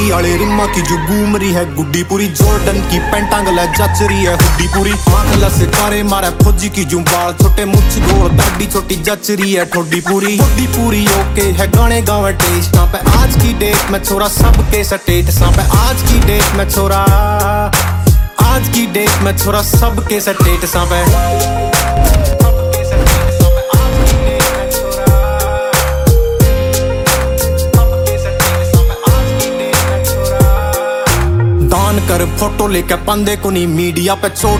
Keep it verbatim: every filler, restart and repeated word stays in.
नीली वाले रिम्मा की जो घूम रही है गुड्डी पूरी, जॉर्डन की पैंटा गला जच रही है हुड्डी पूरी, आंख सितारे मारे फौजी की जो बाल छोटे मुछ गोल दाढ़ी छोटी जच रही है ठोडी पूरी, ठोडी पूरी ओके है गाने गावे टेस्टा पे। आज की डेट में छोरा सबके स्टेटसा पे, आज की डेट में छोरा आज की डेट में छोरा सबके स्टेटसा पे। दान कर फोटो लेके पंदे को नहीं मीडिया पे छोड़